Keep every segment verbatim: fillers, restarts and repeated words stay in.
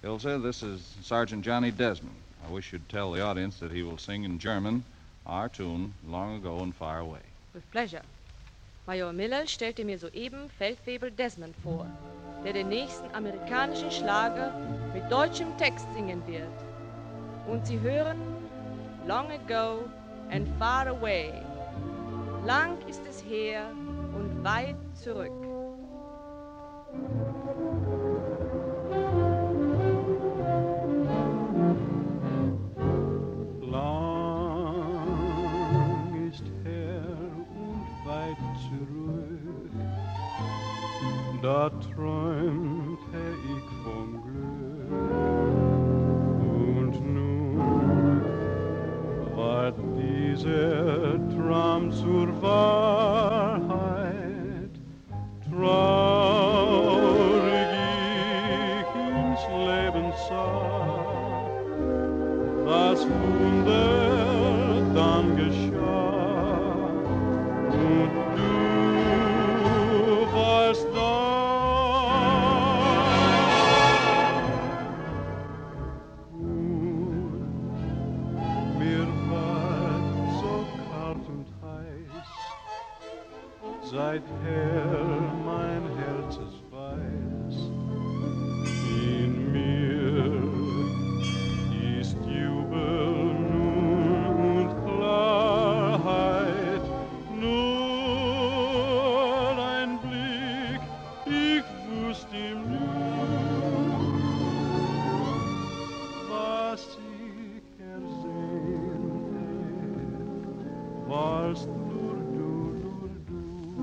Ilse, this is Sergeant Johnny Desmond. I wish you'd tell the audience that he will sing in German our tune, Long Ago and Far Away. With pleasure. Major Miller stellte mir soeben Feldwebel Desmond vor, der den nächsten amerikanischen Schlager mit deutschem Text singen wird. Und Sie hören Long Ago and Far Away. Lang ist es her und weit zurück. Lang ist her und weit zurück, da träumte ich vom Glück. Und nun ward dieser Traum zur Wahrheit, traurig ich ins Leben sah, das Wunder dann geschah, und du warst da. Und mir war so kalt und heiß, seither mein Herz es weiß, in mir ist Jubel nun und Klarheit, nur ein Blick, ich wusste ihm nur, was ich ersehnte, warst nur du, nur du.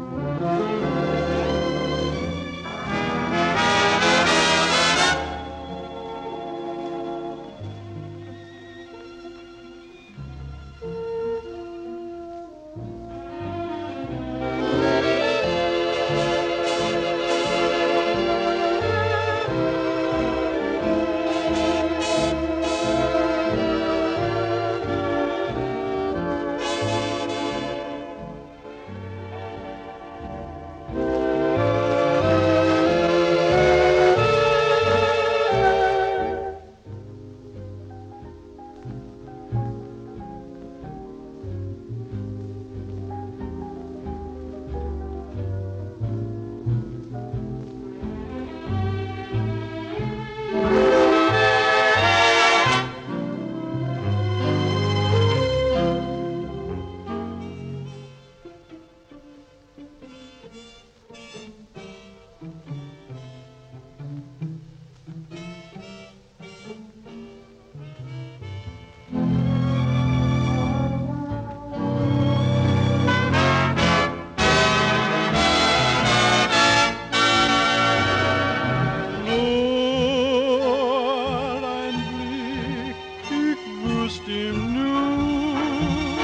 Nur ein Blick, ich wusste ihm nur,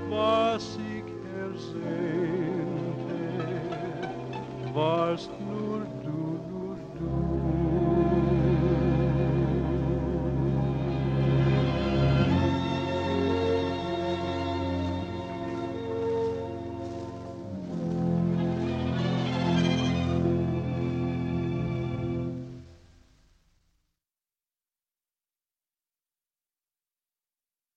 was ich ersehnte, warst nur